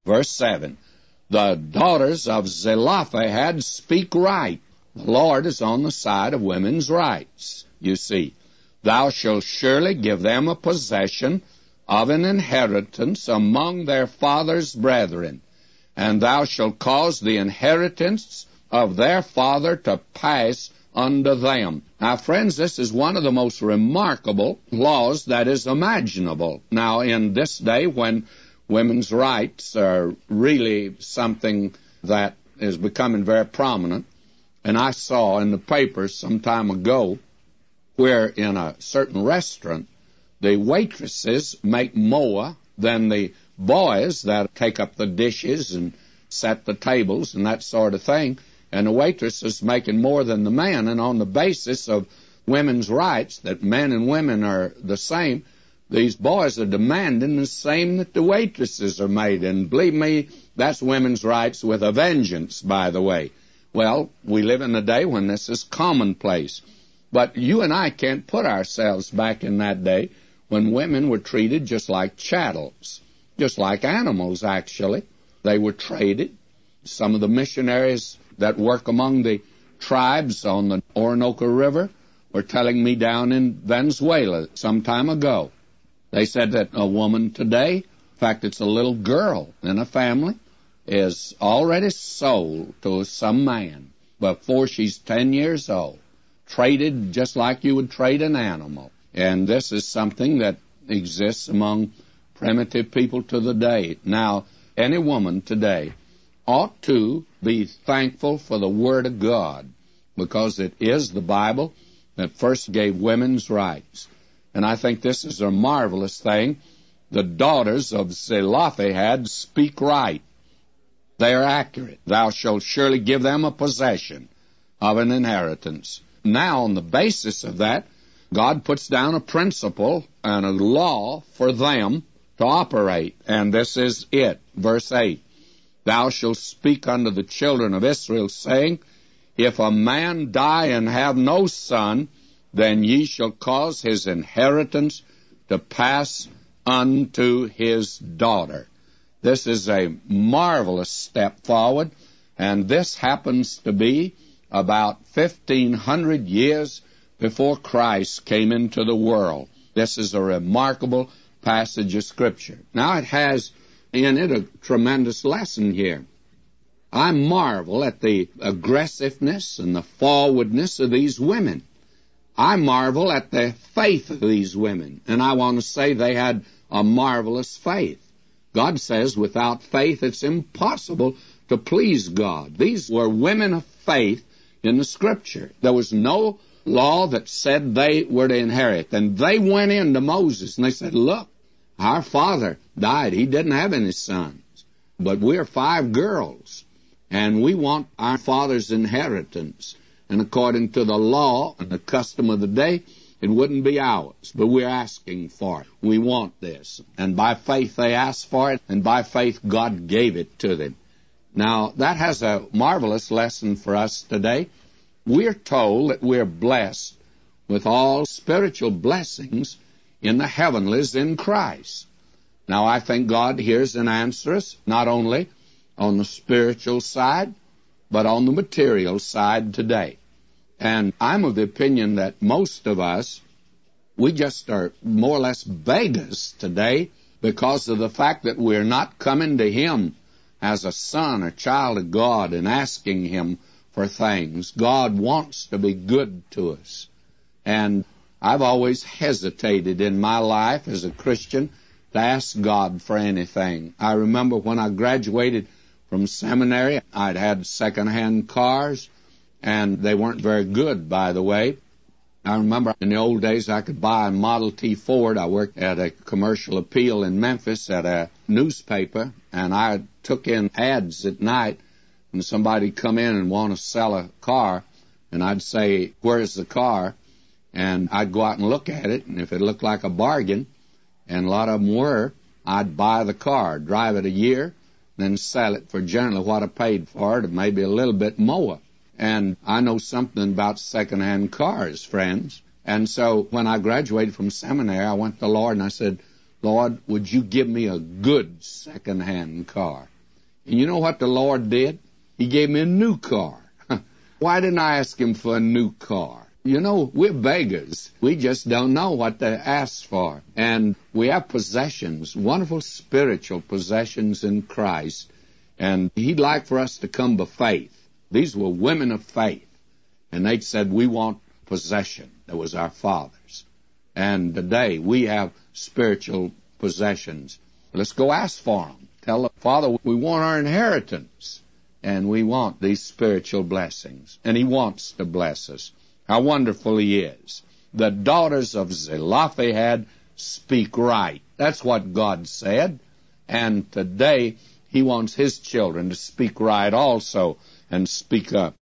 Verse 7, the daughters of Zelophehad speak right. The Lord is on the side of women's rights, you see. Thou shalt surely give them a possession of an inheritance among their father's brethren, and thou shalt cause the inheritance of their father to pass unto them. Now, friends, this is one of the most remarkable laws that is imaginable. Now, in this day when women's rights are really something that is becoming very prominent, and I saw in the papers some time ago where in a certain restaurant the waitresses make more than the boys that take up the dishes and set the tables and that sort of thing, and the waitress is making more than the man, and on the basis of women's rights, that men and women are the same, these boys are demanding the same that the waitresses are made, and believe me, that's women's rights with a vengeance, by the way. Well, we live in a day when this is commonplace, but you and I can't put ourselves back in that day when women were treated just like chattels, just like animals, actually. They were traded. Some of the missionaries that work among the tribes on the Orinoco River were telling me down in Venezuela some time ago. They said that a woman today, in fact, it's a little girl in a family, is already sold to some man before she's 10 years old, traded just like you would trade an animal. And this is something that exists among primitive people to the day. Now, any woman today ought to be thankful for the Word of God, because it is the Bible that first gave women's rights. And I think this is a marvelous thing. The daughters of Zelophehad speak right. They are accurate. Thou shalt surely give them a possession of an inheritance. Now, on the basis of that, God puts down a principle and a law for them to operate, and this is it. Verse 8, thou shalt speak unto the children of Israel, saying, if a man die and have no son, then ye shall cause his inheritance to pass unto his daughter. This is a marvelous step forward, and this happens to be about 1,500 years before Christ came into the world. This is a remarkable passage of Scripture. Now, it has in it a tremendous lesson here. I marvel at the aggressiveness and the forwardness of these women. I marvel at the faith of these women, and I want to say they had a marvelous faith. God says without faith it's impossible to please God. These were women of faith in the Scripture. There was no law that said they were to inherit. And they went in to Moses and they said, look, our father died. He didn't have any sons. But we're 5 girls, and we want our father's inheritance. And according to the law and the custom of the day, it wouldn't be ours, but we're asking for it. We want this. And by faith they asked for it, and by faith God gave it to them. Now, that has a marvelous lesson for us today. We're told that we're blessed with all spiritual blessings in the heavenlies in Christ. Now, I think God hears and answers not only on the spiritual side, but on the material side today. And I'm of the opinion that most of us, we just are more or less beggars today because of the fact that we're not coming to Him as a son or child of God and asking Him for things. God wants to be good to us. And I've always hesitated in my life as a Christian to ask God for anything. I remember when I graduated from seminary, I'd had second-hand cars, and they weren't very good, by the way. I remember in the old days I could buy a Model T Ford. I worked at a commercial appeal in Memphis at a newspaper, and I took in ads at night, and somebody'd come in and want to sell a car, and I'd say, where's the car? And I'd go out and look at it, and if it looked like a bargain, and a lot of them were, I'd buy the car, drive it a year, then sell it for generally what I paid for it, or maybe a little bit more. And I know something about second-hand cars, friends. And so when I graduated from seminary, I went to the Lord and I said, Lord, would you give me a good second-hand car? And you know what the Lord did? He gave me a new car. Why didn't I ask him for a new car? You know, we're beggars. We just don't know what to ask for. And we have possessions, wonderful spiritual possessions in Christ. And he'd like for us to come by faith. These were women of faith. And they said, we want possession. That was our fathers. And today we have spiritual possessions. Let's go ask for them. Tell the Father, we want our inheritance. And we want these spiritual blessings. And he wants to bless us. How wonderful he is. The daughters of Zelophehad speak right. That's what God said. And today he wants his children to speak right also and speak up.